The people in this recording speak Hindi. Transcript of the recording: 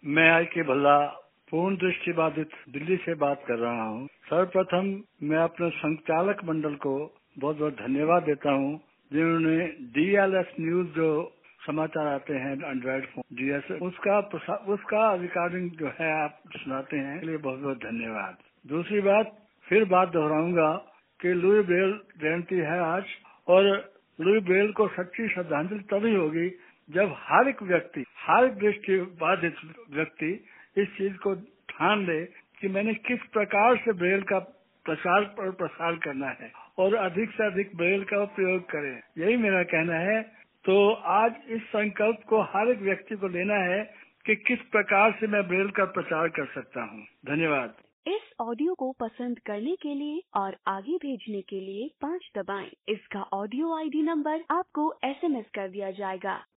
मैं आई के भल्ला पूर्ण दृष्टि बाधित दिल्ली से बात कर रहा हूँ। सर्वप्रथम मैं अपने संचालक मंडल को बहुत बहुत धन्यवाद देता हूँ, जिन्होंने डीएलएस न्यूज जो समाचार आते हैं एंड्रॉइड फोन डीएस उसका रिकॉर्डिंग जो है आप सुनाते हैं, इसके लिए बहुत बहुत धन्यवाद। दूसरी बात, फिर बात दोहराऊंगा कि लुई ब्रेल जयंती है आज, और लुई ब्रेल को सच्ची श्रद्धांजलि तभी होगी जब हर एक व्यक्ति, हर दृष्टि बाधित व्यक्ति इस चीज को ठान ले कि मैंने किस प्रकार से ब्रेल का प्रचार और प्रसार करना है और अधिक से अधिक ब्रेल का प्रयोग करें। यही मेरा कहना है। तो आज इस संकल्प को हर एक व्यक्ति को लेना है कि किस प्रकार से मैं ब्रेल का प्रचार कर सकता हूँ। धन्यवाद। इस ऑडियो को पसंद करने के लिए और आगे भेजने के लिए 5 दबाएं। इसका ऑडियो आईडी नंबर आपको एसएमएस कर दिया जाएगा।